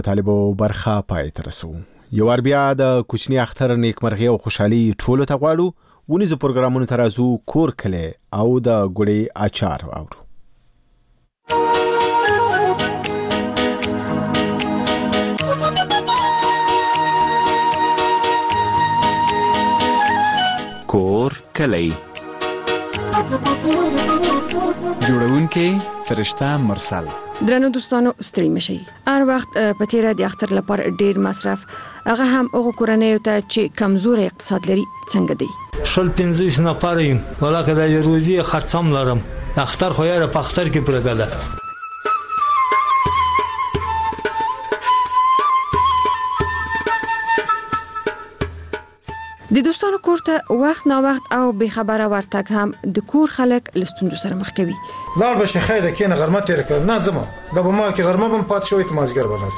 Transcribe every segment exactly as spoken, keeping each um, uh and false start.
طالبو برخه پای ته رسو. یو ور بیا د کوچنی اختر نیکمرغي او خوشحالي ټولو ته غواړو. ونیزو پروګرامونو ته راځو کور کلی او د ګوړې اچار اورو. کور کلی جوړونکي فرشته مرسل. درنو دوستانو ستړي مشي. هر وخت په تیره د اختر لپاره ډیر مصرف هغه هم هغه کورنۍ ته چې کمزور اقتصاد لري څنګه دی. شل پنځه نفر یم ولکه د روزي خرڅم لرم. اختر خو یې په اختر کې پرګاله. د دوستانو کور ته وخت نا وخت او به خبره ورتګ هم د کور خلک لستوندو سره مخ کوي. لاړ به شي خیره کینه غرمه تیر کړ نه زما د به ما کې غرمه بم پات شوې ته مازګر بناس.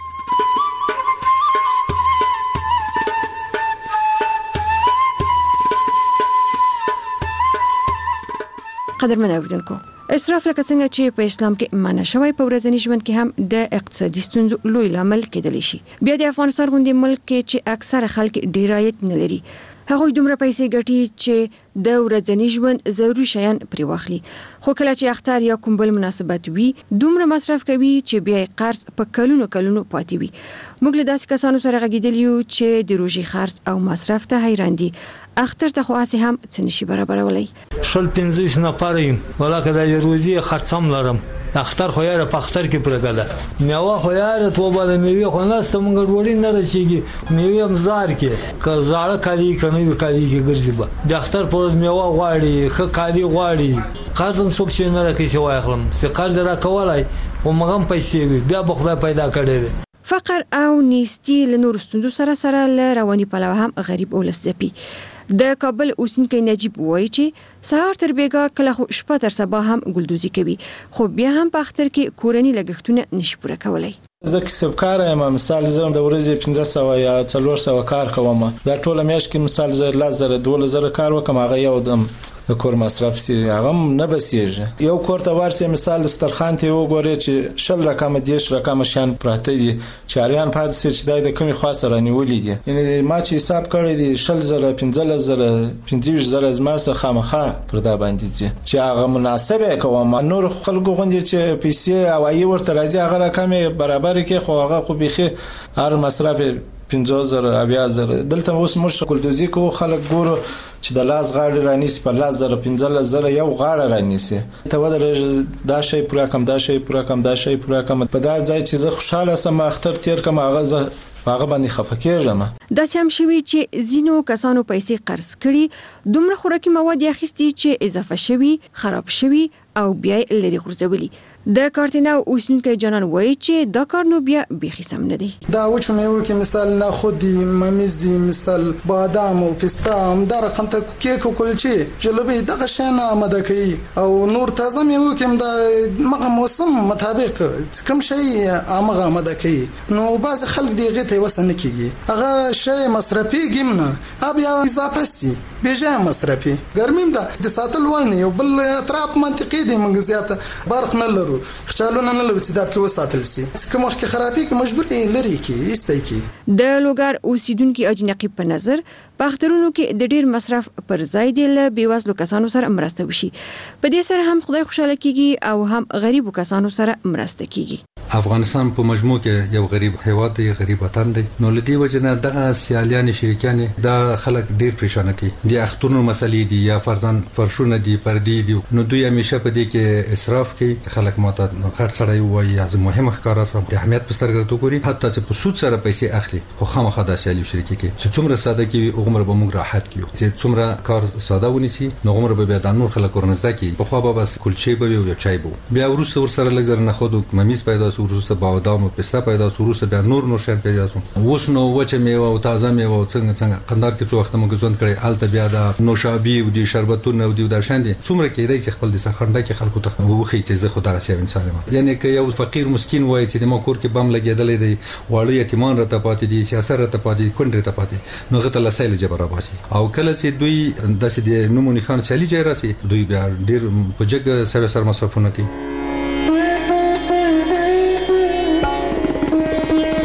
قدرمن اوریدونکو، اسراف لکه څنګه چې په اسلام کې منع شوی په ورځني ژوند کې هم د اقتصادي ستونزو لوی لامل کېدلی شي. بیا د افغانستان غوندې ملک کې چې اکثره خلک ډیر عاید نه لري، هغوی دومره پیسې ګټي چې د ورځني ژوند ضروري شیان پرې واخلي، خو کله چې اختر یا کوم بل مناسبت وي دومره مصرف کوي چې بیا قرض په کلونو کلونو پاتې وي. موږ له داسې کسانو سره غږیدلی یو چې د روژې خرڅ او مصرف ته حیران دي. اختر ته خو هسې هم څه نشي برابرولای. شل پنځه نفر یم ولکه د روزي خرڅم لرم. اختر خو یې په اختر کې پرګاله. میوه خو یې ته وباله میوه خو نه ستم ګډوډي نه رسیږي. میوه هم زار کې که زاړه کالی کنه یو کالی کې ګرځي به د اختر پر میوه غواړي خ کالی غواړي. قرضم څوک چې نه راکې شي واخلم چې قرض را کولای خو مغم پیسې وي بیا به خدای پیدا کړی دی. فقر او نیستی له نور ستوندو سره سره له رواني پلوه هم غریب اولس ځپي. د کابل اوسنیکی نجیب وایي چې سهار تر بیګا کله خو شپه تر سبا هم ګلدوزي کوي، خو بیا هم په اختر کې کورني لګښتونه نشي پوره کولای. زه کسبکار یم، مثال زه د ورځې پنځه سوه یا څلور سوه کار کوم. دا ټوله میاشت کې مثال زه لس زره دولس زره کار وکم، هغه یو دم د کور مصرف سي هغه نه بسیږي. یو کور ته ورسې مثال سترخان ته وګورې چې شل رقم دیش رقم شان پراته دي چې اریان پات سي چې دای د کمی خاص رانیولې دي. یعنی ما چې حساب کړی دي شل زره پنځه زره پنځه زره زما څخه خامخا پر دا باندې دي چې هغه مناسبه کوم. نور خلکو غونډې چې پیسې او ای ورته راځي هغه رقم برابر کې خو هغه خو بيخي هر مصرف پنځه زره اویا زره. دلته اوس موږ ګلدوزي کو خلک ګورو چې د لاس غاړه رانیسي په لاس زره پنځه زره یو غاړه رانیسي. ته ودرې دا شی پورا کم دا شی پورا کم دا شی پورا کم په دا ځای چې زه خوشاله سم اختر تیر کوم هغه زه هغه باندې خفه کېږم. دا هم شوی چې زینو کسانو پیسې قرض کړي، دومره خوراکي مواد اخیستي چې اضافه شوی خراب شوی او بیا لري غورځولي. د کارتینا اوسنیکی جانان وایي چې دا کار نو بیا بیخي سم نه دی. دا وچو میوه کې مثال نخودي ممیزي مثال بادام او پستا هم دا رقم ته کیک او کلچې جلبي دغه شیان آماده کوي او نور تازه میوه کې د مغه موسم مطابق کوم شی امغه آماده کوي. نو بعض خلک دیغه ته وسنه کیږي هغه شی مصرفي ګمنه اب یا اضافه سي بیجه مصرفي ګرمیم دا د ساتل ولنه یو بل اطراف منطقي دي موږ زیاته برخ نه لرو خچالونه نه لرو چې دا کې وساتل سي کوم وخت کې خرابي کې مجبوري لري کې ایستای کې. د لوګر اوسیدونکو اجنقي په نظر په اخترونو کې د ډیر مصرف پر ځای دی له بیوزلو کسانو سره مرسته وشي. په دې سره هم خدای خوشاله کیږي او هم غریبو کسانو سره مرسته کیږي. افغانستان په مجموع کې یو غریب هیواد دی، غریب وطن دی. نو لدی وجنه دغه سیالیان شریکان دا خلک ډیر پریشان کوي. د اخترونو مسلې دي یا فرزن فرشونه دي پردي دي، نو دوی همیشه په دې کې اسراف کوي. خلک ماته غټ سړی وایي از مهمه ښکارا سم د اهمیت په سترګه تو ګوري، حتی چې په سود سره پیسې اخلي خو خامخا د سیالي شریک کوي چې څومره ساده کې عمر به موږ راحت کیو، چې څومره کار ساده ونیسي نو عمر به د نور خلک ورنځه کی. په خو به بس کلچې به یو چای بو بیا ورسره ورسره لګزر نه خود ممیز پیدا سو ورسره بادام او پسته پیدا سو ورسره بیا نور نور شر پیدا سو. اوس نو وچه میوه او تازه میوه څنګه څنګه قندار کې څو وخت موږ ځوند کړي الته بیا د نوشابي او د شربتونو او د شاندي څومره کېدای چې خپل د سرخنده کې خلکو ته وخی چې زه خو دغه شی انسان یم. یعنی که یو فقیر مسکین وای چې د مکور کې بم لګیدلې دی واړی یتیمان را ته پاتې دي سیاست را ته پاتې کونډه ته پاتې نو غته لسایل جبر راباسي. او کله چې دوی داسې د نمونې خان چالي جای راسي دوی بیا ډیر په جګ سوي سر مصرفونه کوي.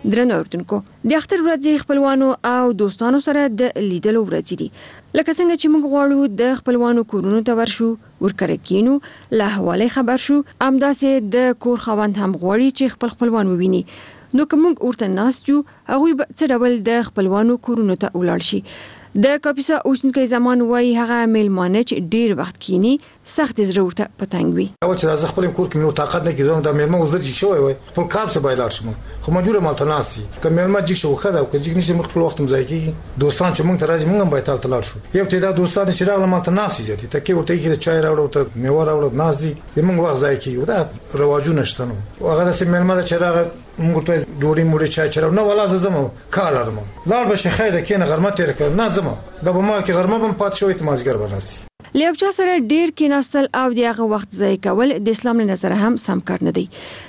درنو اردوونکو د اختر ورځې خپلوانو او دوستانو سره د لیدلو ورځې دي. لکه څنګه چې موږ غواړو د خپلوانو کورونو ته ورشو، ورکره کینو، له حواله خبر شو، همداسې د کور خاوند هم غواړي چې خپل خپلوان وویني. نو که موږ ورته ناست یو، هغوی به څه ډول د خپلوانو کورونو ته ولاړ شي. د کاپیسا اوسنکی زمان وای هغه میلمانه چې ډیر وخت کینی سخت زړه ورته پتنګ وي. اول چې از خپل کور کې نو طاقت نه کیږم د میلمه وزر چې شوی وای خپل کار څه بایلار شم خو مجبور مال تناسي که میلمه چې شو خدا او چې نشي مخ خپل وخت مزایکی دوستان چې مونږ ته راځي مونږ هم بایتال تلل شو. یو ته دا دوستان چې راغله مال تناسي زیاتې تکي ورته کې چای راوړو ته میوه راوړو نازي مونږ وخت ځای کی دا رواجونه شته نو هغه د میلمه چې راغله مونږ ته ډوډۍ موري چای چرو نه ولا زما کار لرم لاړ به شي خیر کې نه غرمه تیر کړ نه زما دا به ما کې غرمه هم پات شوې ته مازګر بناسي. لیوچا سره ډیر کیناستل او دغه وخت ځای کول د اسلام له نظر هم سم کار نه دی.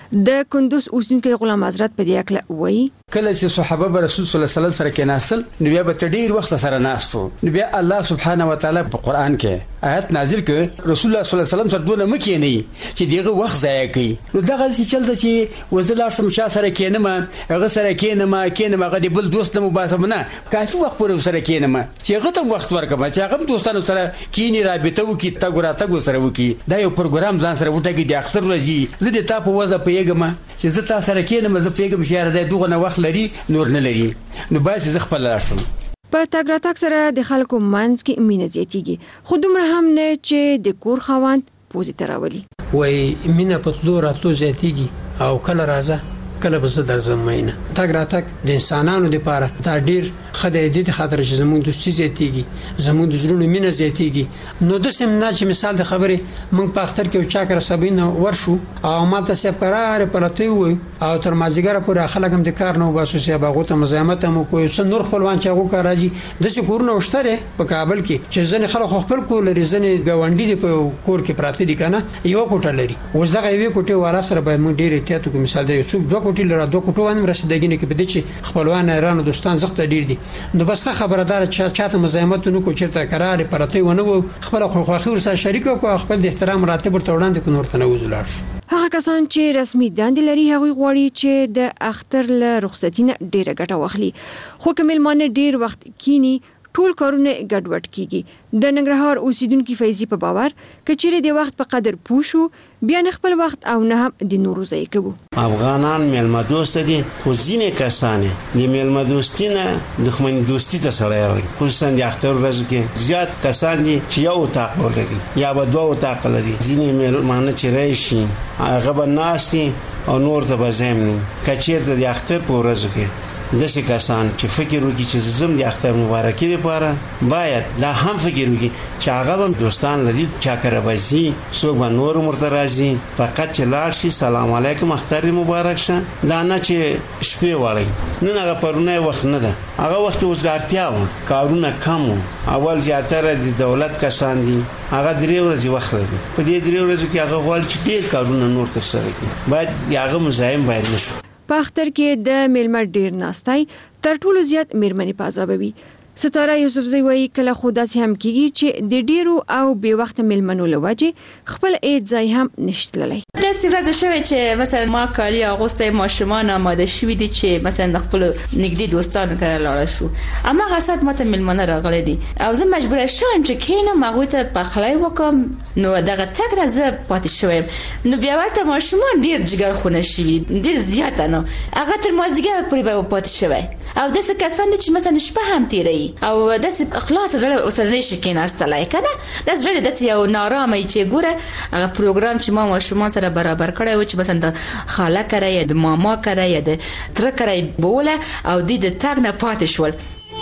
د کندوز اوسنکی غلام حضرت په دې اکله وایي کله چې صحابه به رسول صلی الله علیه وسلم سره کیناستل نو بیا به ډیر وخت سره ناستو نو بیا الله سبحانه و تعالی په قران کې آیت نازل کړ رسول الله صلی الله علیه وسلم سره دونه مکه نه چې دغه وخت ضایع کوي. نو دغه چې چلته چې وزلار سم چا سره کینم هغه سره کینم کینم هغه د بل دوست نه مباسم نه کافي وخت پر سره کینم چې هغه ته وخت ورکم چې هغه دوستانو سره کینی رابطه وکي تا ګورا تا ګو سره وکي دا یو پروګرام ځان سره وټه کې د اختر ورځي زه د تا په وځه پیګم چې زه تا سره کینم زه پیګم چې را دغه نه وخت لري نور نه لري نو باید زه خپل لارسم. په تګ راتګ سره د خلکو منځ کې مینه زیاتیږي خو دومره هم نه چې د کور خاوند پوزي تراولي. وای مینه په تلو راتلو زیاتیږي او کله راځه کله به زه درځم مینه. تګ راتګ د انسانانو لپاره دا ډیر خدای دې د خاطر چې زموږ دوستي زیاتیږي زموږ د زړونو مینه زیاتیږي. نو د سم نه چې مثال د خبره موږ په اختر کې چا کر سبینه ورشو او ماته سه قرار پرته وي او تر مازیګر پورې خلک هم د کار نه وباسو سه باغو ته مزاحمت هم کوي څو نور خپلوان چې هغه کار راځي د څه کورونه وشتره په کابل کې چې ځنه خلک خپل کور لري ځنه غونډې دی په کور کې پراته دي کنه یو کوټه لري اوس دغه یو کوټه واره سره به موږ ډیر احتیاط وکړو. مثال د یو څوک دوه کوټې لري دوه کوټو باندې رسیدګی نه کې بده چې خپلوان ایران دوستان زخت ډیر دي نو بس خبردار چې چاته مزاحمت نه کو چیرته قرار پرته ونه وو خپل خوخي ورسره شریک او خپل د احترام مراتب ورته وړاندې کو نور تنوز لاړ شو. هغه کسان چې رسمي دندې لري هغه غواړي چې د اختر له رخصتینه ډیره ګټه واخلي خو کومل مانه ډیر وخت کینی ټول کارونه ګډوډ کیږي. د ننګرهار اوسیدونکو فیضی په باور کچېره د وخت په قدر پوښو بیا نه خپل وخت او نه هم د نورو ځای کوو. افغانان میلمه دوست دي خو ځینې کسانه د میلمه دوستی نه دښمنی دوستی ته سره راغلي خصوصا د اختر ورځ کې زیات کسان دي چې یو اتاق ولري یا به دوه اتاق لري. ځینې میلمانه چې راشي هغه به ناشتي او نور ته به زمني کچېره د اختر په ورځ کې د څه کسان چې فکر وکړي چې زم د اختر مبارکي لپاره باید دا هم فکر وکړي چې هغه هم دوستان لري چا کړه وځي څوک به نور مرته راځي فقط چې لاړ شي سلام علیکم اختر مبارک شه دا نه چې شپې واړی نن هغه پرونه وخت نه ده هغه وخت وزګارتیا و کارونه کم اول زیاتره د دولت کسان دي هغه درې ورځې وخت لري په دې درې ورځو کې هغه غواړي چې ډېر کارونه نور تر سره کړي باید هغه مزاحم باید نشو. په اختر کې د میلمه ډیر ناستای تر ټولو زیات میرمنې پازابوي. ستاره یوسفزی وایي کله خدا سي هم کیږي چې د ډیرو او به وخت میلمنو لوجه خپل عید ځای هم نشټللی. د سیرته شوی چې مثلا ما کالی اغوسته ماشومان آماده شوی دي چې مثلا خپل نږدې دوستانو سره لاړ شو اما غسات ماته میلمنه راغلي دي او زه مجبور شوم چې کینم هغه ته پخلای وکم نو دغه تک راځه پاتې شوم نو بیا ورته ماشومان ډیر جګر خونه شوی ډیر زیات نه هغه تر مازیګر پورې به پاتې شوی او د څه کسان چې مثلا شپه هم تیری او د اخلاص سره اوسره شي کې ناستلای کنه د زړه د یو نارامه چې ګوره هغه پروګرام چې ما ماشومان سره برابر کړی و چې مثلا د خاله کرای د ماما کرای د تر کرای بوله او د دې تاګ نه پاتې شول.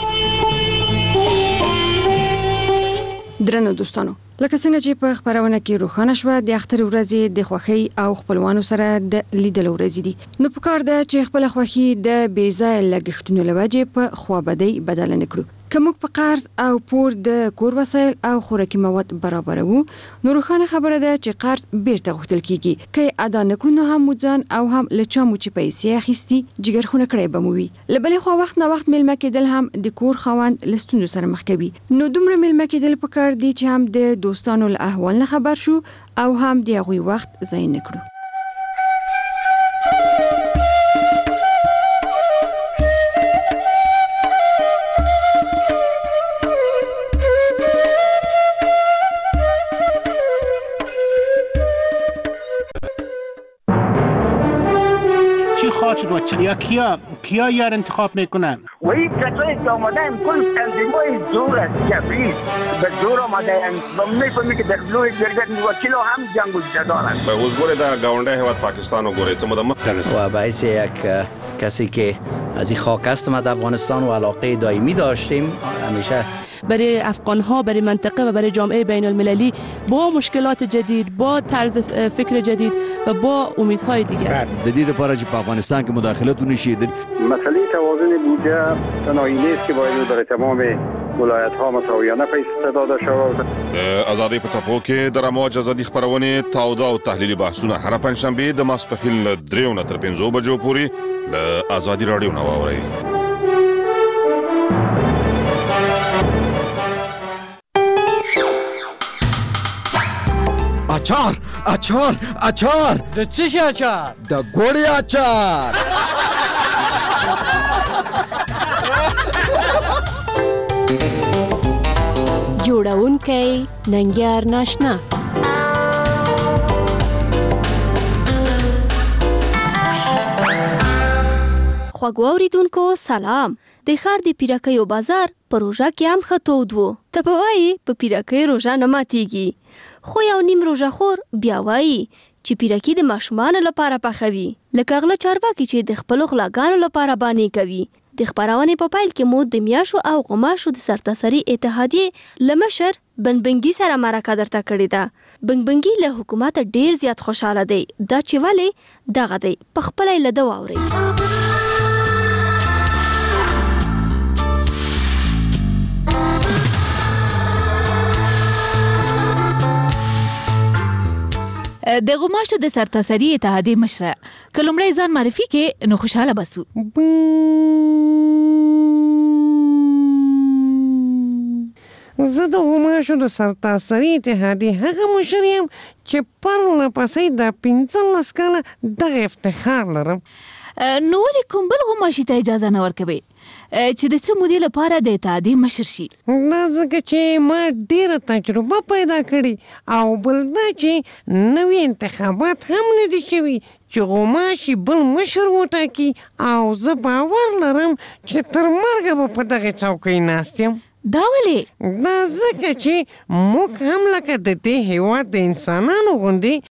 درنو دوستانو لکه څنګه چې په خبرونه کې روښانه شوه د اختر ورځې د خوښۍ او خپلوانو سره د لیدلو ورځې دي نو پکار ده چې خپل خوښي د بې ځایه لګښتونو لوجه په خوابدۍ بدل نه کړو. که موږ په قرض او پور د کور وسایل او خوراکي مواد برابرو نو روښانه خبره ده چې قرض بیرته غوښتل کیږي که ادا نکړو نو هم مځان او هم لچا مو چې پیسې اخیستي جګر خونه کړی بموي. لبلې خو وخت نه وخت میلمه کېدل هم د کور خوند لستونو سره مخ کوي نو دومره میلمه کېدل پکار دي چې هم د دوستانو له احوال نه خبر شو او هم د هغوی وخت ضایع نه کړو. شد و چ- یا کیا کیا یار انتخاب میکنن؟ و این کسایی که آمدن کل تنظیمای زور است جبری به زور آمدن و میفهمی که در لوی جرگت وکیل هم جنگ و جدارن. اوس ګوره دا ګاونډي هیواد پاکستان وګورئ څه مده مخکې و باعث یک کسی که از این خاک هستم از افغانستان و علاقه دائمی داشتیم همیشه برای افغان ها، برای منطقه و برای جامعه بین المللی با مشکلات جدید، با طرز فکر جدید و با امیدهای دیگر. د دې لپاره چې په افغانستان کې مداخلت ونشي مسئله توازن بودجه تنهایی نیست که باید در تمام ولایت ها مساویانه پیسې داده شود. ازادي په څپو کې د رموج ازادي خبرونه تاوده او تحلیلي بحثونه هر پنځشنبه د ماسپخیل له دریو نه تر پنځو بجو پورې له ازادي رادیو نه واورئ. اچار اچار اچار د څه شي اچار؟ د ګوړې اچار. جوړونکی ننګیار ناشنا. خوږو اوریدونکو سلام. د ښار د پیرکیو بازار په روژه کې هم ښه تود و. ته به وایي په پیرکۍ روژه نه ماتېږي، خو یو نیم روژه خور بیا وایي چې پیرکي د ماشومانو لپاره پخوي، لکه غله چارواکي چې د خپلو غلاګانو لپاره بانې کوي. د خپرونې په پیل کې مو د میاشو او غماشو د سرتاسري اتحادیې له مشر بنګبنګي سره مرکه درته کړې ده. بنګبنګي له حکومت ډیر زیات خوشاله دی. دا چې ولې دغه دی په خپله یې له ده واورئ. د غماشو د سرتاسري اتحادیې مشره که لومړی ځان معرفي کې نو خوشحاله بسو. زه د غماشو د سرتاسري اتحادیې هغه مشر یم چې پرله پسې د پنځلس کاله دغه افتخار لرم. نو ولې کوم بل غماشي ته اجازه نه ورکوي چې د څه مودې لپاره د اتحادیې مشر شي؟ دا ځکه چې ما ډېره تجربه پیدا کړې او بل دا چې نوي انتخابات هم نه دي شوي چې غوماشي بل مشر وټاکي او زه باور لرم چې تر مرګه به په دغې څوکۍ ناست یم. دا ولې؟ دا ځکه چې موږ هم لکه د دې هېواد د انسانانو غوندې